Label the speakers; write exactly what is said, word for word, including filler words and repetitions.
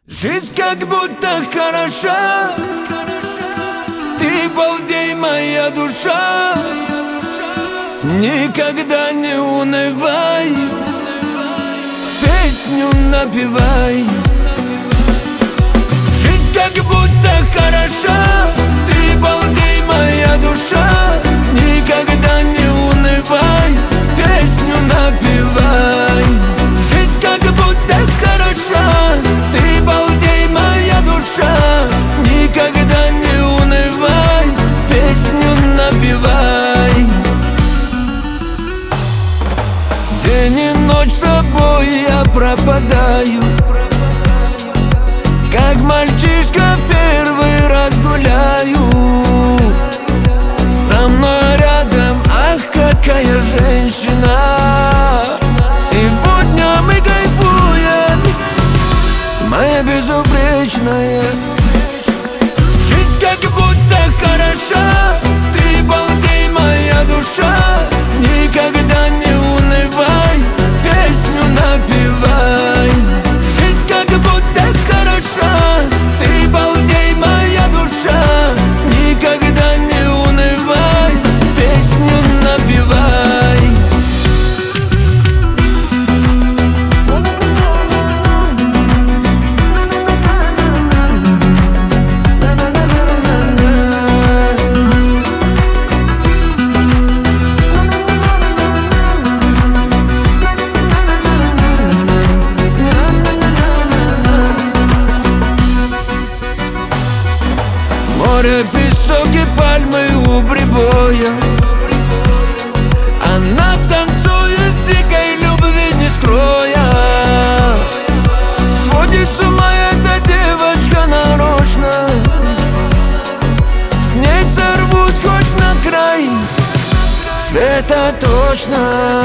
Speaker 1: Жизнь как будто хороша, ты балдей, моя душа. Никогда не унывай, песню напевай. Жизнь как будто хороша, ты балдей, моя душа. Никогда не унывай, песню напевай. Жизнь как будто хороша, ты балдей, моя душа. Никогда не унывай, песню напевай. День и ночь с тобой я пропадаю, как мальчишка первый раз гуляю. Со мной рядом, ах, какая женщина. Сегодня мы кайфуем, моя безупречная. Жизнь как будто хороша, ты балдей, моя душа. Никогда не унывай, песню напевай. Жизнь как будто хороша, ты балдей, моя душа. Никогда не унывай, песню напевай. Море, песок и пальмы у прибоя. Она танцует дикой любви не скроя. Сводит с ума эта девочка нарочно. С ней сорвусь хоть на край света точно.